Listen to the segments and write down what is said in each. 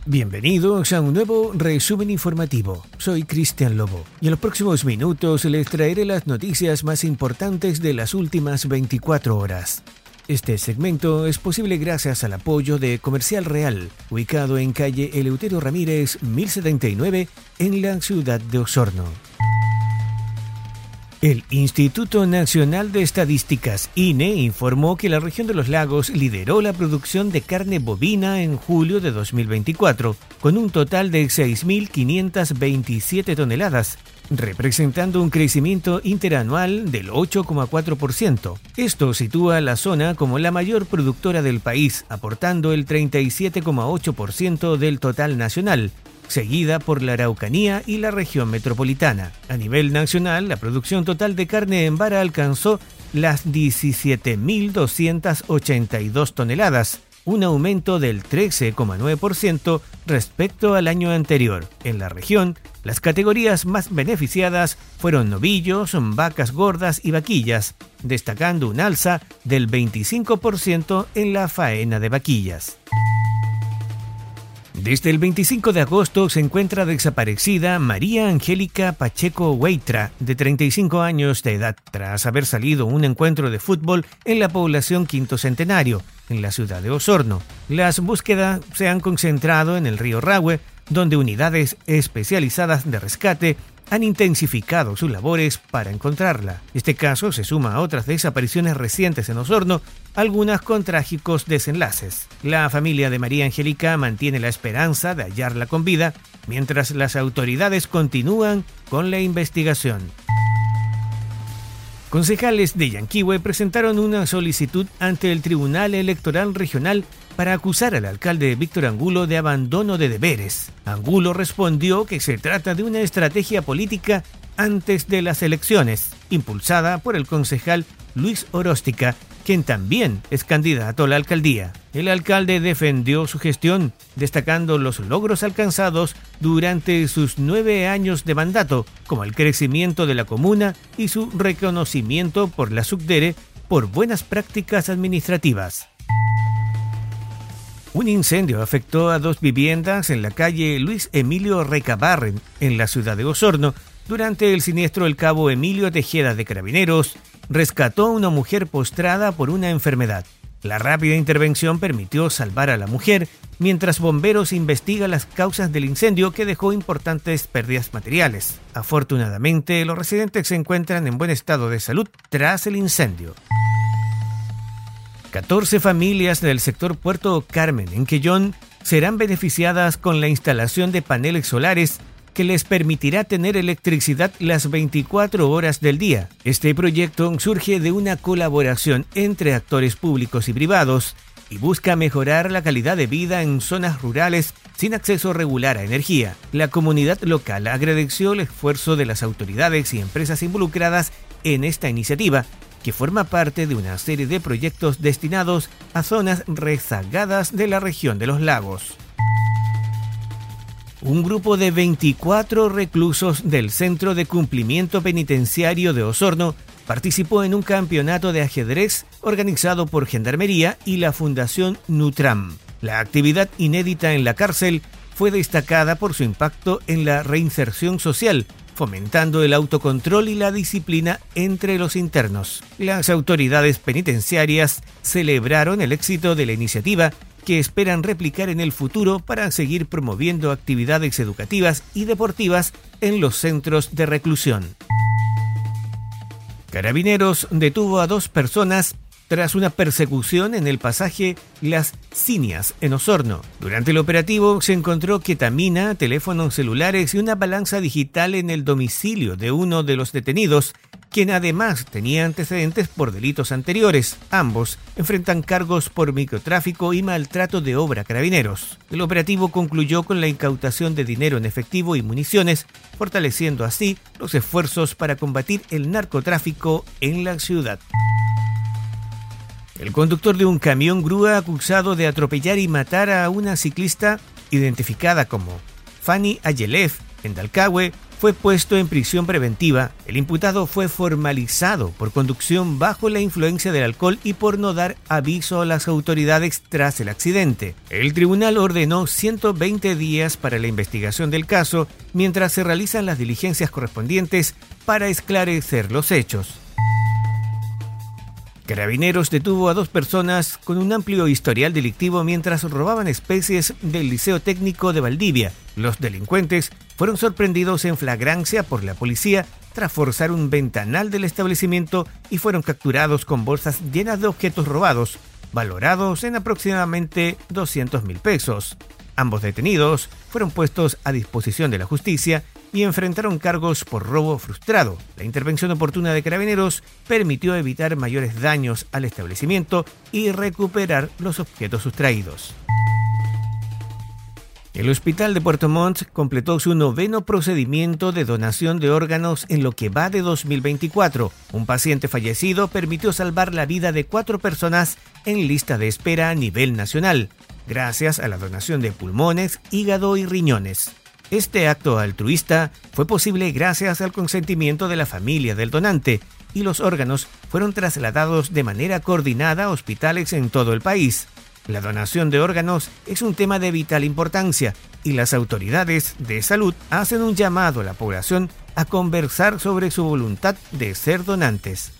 Bienvenidos a un nuevo resumen informativo. Soy Cristian Lobo y en los próximos minutos les traeré las noticias más importantes de las últimas 24 horas. Este segmento es posible gracias al apoyo de Comercial Real, ubicado en calle Eleuterio Ramírez 1079 en la ciudad de Osorno. El Instituto Nacional de Estadísticas, INE, informó que la región de los lagos lideró la producción de carne bovina en julio de 2024, con un total de 6.527 toneladas, representando un crecimiento interanual del 8,4%. Esto sitúa a la zona como la mayor productora del país, aportando el 37,8% del total nacional, seguida por la Araucanía y la región metropolitana. A nivel nacional, la producción total de carne en vara alcanzó las 17.282 toneladas, un aumento del 13,9% respecto al año anterior. En la región, las categorías más beneficiadas fueron novillos, vacas gordas y vaquillas, destacando un alza del 25% en la faena de vaquillas. Desde el 25 de agosto se encuentra desaparecida María Angélica Pacheco Hueitra, de 35 años de edad, tras haber salido a un encuentro de fútbol en la población Quinto Centenario, en la ciudad de Osorno. Las búsquedas se han concentrado en el río Rahue, donde unidades especializadas de rescate han intensificado sus labores para encontrarla. Este caso se suma a otras desapariciones recientes en Osorno, algunas con trágicos desenlaces. La familia de María Angélica mantiene la esperanza de hallarla con vida, mientras las autoridades continúan con la investigación. Concejales de Yanquihue presentaron una solicitud ante el Tribunal Electoral Regional para acusar al alcalde Víctor Angulo de abandono de deberes. Angulo respondió que se trata de una estrategia política antes de las elecciones, impulsada por el concejal Luis Oróstica, quien también es candidato a la alcaldía. El alcalde defendió su gestión, destacando los logros alcanzados durante sus 9 años de mandato, como el crecimiento de la comuna y su reconocimiento por la SUCDERE por buenas prácticas administrativas. Un incendio afectó a 2 viviendas en la calle Luis Emilio Recabarren, en la ciudad de Osorno. Durante el siniestro, el cabo Emilio Tejeda de Carabineros rescató a una mujer postrada por una enfermedad. La rápida intervención permitió salvar a la mujer, mientras bomberos investigan las causas del incendio que dejó importantes pérdidas materiales. Afortunadamente, los residentes se encuentran en buen estado de salud tras el incendio. 14 familias del sector Puerto Carmen, en Quellón, serán beneficiadas con la instalación de paneles solares que les permitirá tener electricidad las 24 horas del día. Este proyecto surge de una colaboración entre actores públicos y privados y busca mejorar la calidad de vida en zonas rurales sin acceso regular a energía. La comunidad local agradeció el esfuerzo de las autoridades y empresas involucradas en esta iniciativa, que forma parte de una serie de proyectos destinados a zonas rezagadas de la región de los lagos. Un grupo de 24 reclusos del Centro de Cumplimiento Penitenciario de Osorno participó en un campeonato de ajedrez organizado por Gendarmería y la Fundación Nutram. La actividad inédita en la cárcel fue destacada por su impacto en la reinserción social, fomentando el autocontrol y la disciplina entre los internos. Las autoridades penitenciarias celebraron el éxito de la iniciativa, que esperan replicar en el futuro para seguir promoviendo actividades educativas y deportivas en los centros de reclusión. Carabineros detuvo a 2 personas tras una persecución en el pasaje Las Cinias, en Osorno. Durante el operativo se encontró ketamina, teléfonos celulares y una balanza digital en el domicilio de uno de los detenidos, quien además tenía antecedentes por delitos anteriores. Ambos enfrentan cargos por microtráfico y maltrato de obra a Carabineros. El operativo concluyó con la incautación de dinero en efectivo y municiones, fortaleciendo así los esfuerzos para combatir el narcotráfico en la ciudad. El conductor de un camión grúa acusado de atropellar y matar a una ciclista identificada como Fanny Ayelef en Dalcahue fue puesto en prisión preventiva. El imputado fue formalizado por conducción bajo la influencia del alcohol y por no dar aviso a las autoridades tras el accidente. El tribunal ordenó 120 días para la investigación del caso, mientras se realizan las diligencias correspondientes para esclarecer los hechos. Carabineros detuvo a 2 personas con un amplio historial delictivo mientras robaban especies del Liceo Técnico de Valdivia. Los delincuentes fueron sorprendidos en flagrancia por la policía tras forzar un ventanal del establecimiento y fueron capturados con bolsas llenas de objetos robados, valorados en aproximadamente 200.000 pesos. Ambos detenidos fueron puestos a disposición de la justicia y enfrentaron cargos por robo frustrado. La intervención oportuna de Carabineros permitió evitar mayores daños al establecimiento y recuperar los objetos sustraídos. El Hospital de Puerto Montt completó su 9º procedimiento de donación de órganos en lo que va de 2024. Un paciente fallecido permitió salvar la vida de 4 personas en lista de espera a nivel nacional, gracias a la donación de pulmones, hígado y riñones. Este acto altruista fue posible gracias al consentimiento de la familia del donante, y los órganos fueron trasladados de manera coordinada a hospitales en todo el país. La donación de órganos es un tema de vital importancia y las autoridades de salud hacen un llamado a la población a conversar sobre su voluntad de ser donantes.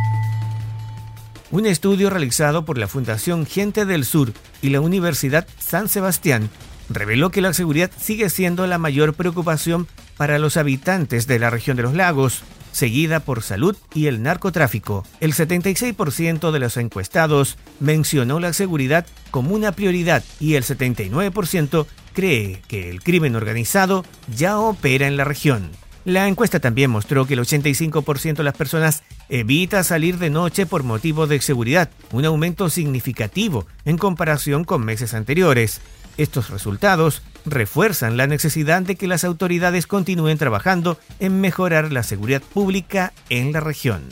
Un estudio realizado por la Fundación Gente del Sur y la Universidad San Sebastián reveló que la seguridad sigue siendo la mayor preocupación para los habitantes de la región de los lagos, seguida por salud y el narcotráfico. El 76% de los encuestados mencionó la seguridad como una prioridad y el 79% cree que el crimen organizado ya opera en la región. La encuesta también mostró que el 85% de las personas evita salir de noche por motivo de seguridad, un aumento significativo en comparación con meses anteriores. Estos resultados refuerzan la necesidad de que las autoridades continúen trabajando en mejorar la seguridad pública en la región.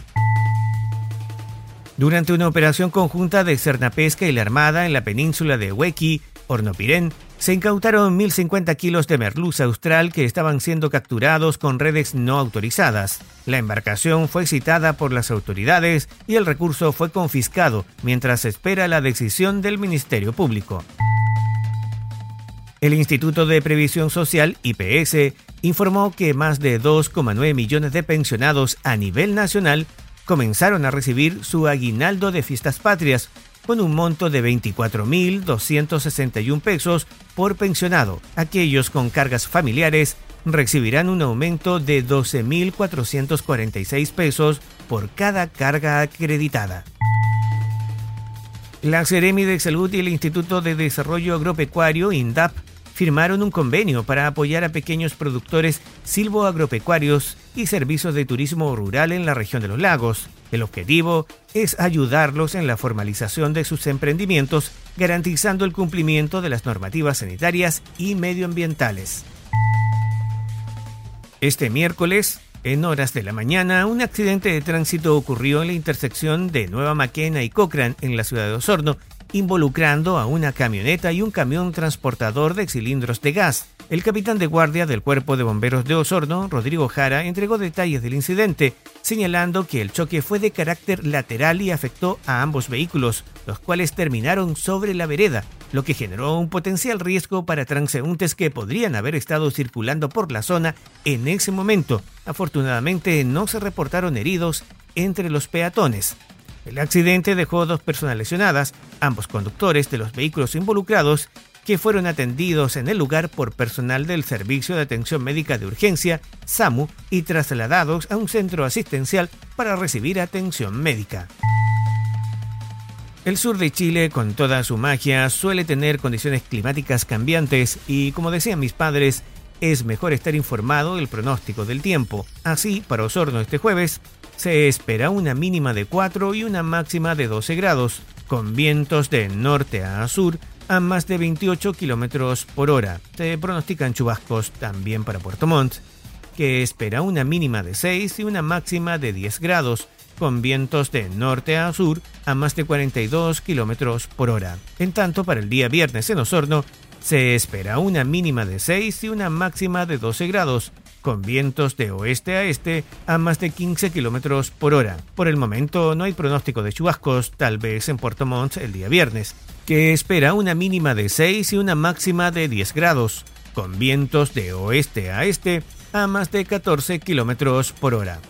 Durante una operación conjunta de Cernapesca y la Armada en la península de Huequi, Hornopirén, se incautaron 1.050 kilos de merluza austral que estaban siendo capturados con redes no autorizadas. La embarcación fue citada por las autoridades y el recurso fue confiscado mientras se espera la decisión del Ministerio Público. El Instituto de Previsión Social, IPS, informó que más de 2,9 millones de pensionados a nivel nacional comenzaron a recibir su aguinaldo de fiestas patrias, con un monto de 24.261 pesos por pensionado. Aquellos con cargas familiares recibirán un aumento de 12.446 pesos por cada carga acreditada. La Seremi de Salud y el Instituto de Desarrollo Agropecuario, INDAP, firmaron un convenio para apoyar a pequeños productores silvoagropecuarios y servicios de turismo rural en la región de los lagos. El objetivo es ayudarlos en la formalización de sus emprendimientos, garantizando el cumplimiento de las normativas sanitarias y medioambientales. Este miércoles, en horas de la mañana, un accidente de tránsito ocurrió en la intersección de Nueva Maquena y Cochrane en la ciudad de Osorno, involucrando a una camioneta y un camión transportador de cilindros de gas. El capitán de guardia del Cuerpo de Bomberos de Osorno, Rodrigo Jara, entregó detalles del incidente, señalando que el choque fue de carácter lateral y afectó a ambos vehículos, los cuales terminaron sobre la vereda, lo que generó un potencial riesgo para transeúntes que podrían haber estado circulando por la zona en ese momento. Afortunadamente, no se reportaron heridos entre los peatones. El accidente dejó 2 personas lesionadas, ambos conductores de los vehículos involucrados, que fueron atendidos en el lugar por personal del Servicio de Atención Médica de Urgencia, SAMU, y trasladados a un centro asistencial para recibir atención médica. El sur de Chile, con toda su magia, suele tener condiciones climáticas cambiantes y, como decían mis padres, es mejor estar informado del pronóstico del tiempo. Así, para Osorno este jueves, se espera una mínima de 4 y una máxima de 12 grados, con vientos de norte a sur a más de 28 kilómetros por hora. Se pronostican chubascos también para Puerto Montt, que espera una mínima de 6 y una máxima de 10 grados, con vientos de norte a sur a más de 42 kilómetros por hora. En tanto, para el día viernes en Osorno, se espera una mínima de 6 y una máxima de 12 grados, con vientos de oeste a este a más de 15 kilómetros por hora. Por el momento no hay pronóstico de chubascos, tal vez en Puerto Montt el día viernes, que espera una mínima de 6 y una máxima de 10 grados, con vientos de oeste a este a más de 14 kilómetros por hora.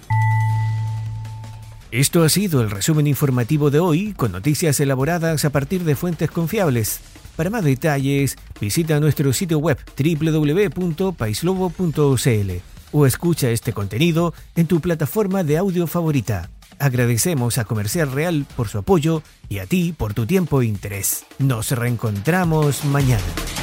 Esto ha sido el resumen informativo de hoy, con noticias elaboradas a partir de fuentes confiables. Para más detalles, visita nuestro sitio web www.paislobo.cl o escucha este contenido en tu plataforma de audio favorita. Agradecemos a Comercial Real por su apoyo y a ti por tu tiempo e interés. Nos reencontramos mañana.